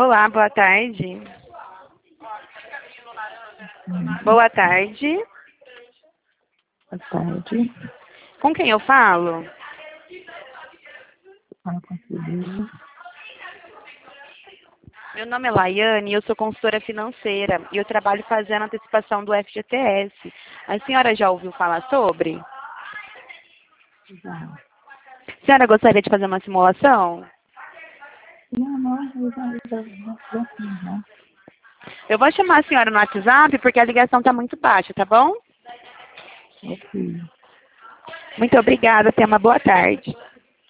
Olá, boa tarde. Boa tarde. Boa tarde. Com quem eu falo? Fala com a Sibila. Meu nome é Laiane e eu sou consultora financeira e eu trabalho fazendo antecipação do FGTS. A senhora já ouviu falar sobre? Já. A senhora gostaria de fazer uma simulação? Já fiz, né? Eu vou chamar a senhora no WhatsApp porque a ligação está muito baixa, tá bom? Ok. Muito obrigada, tenha uma boa tarde.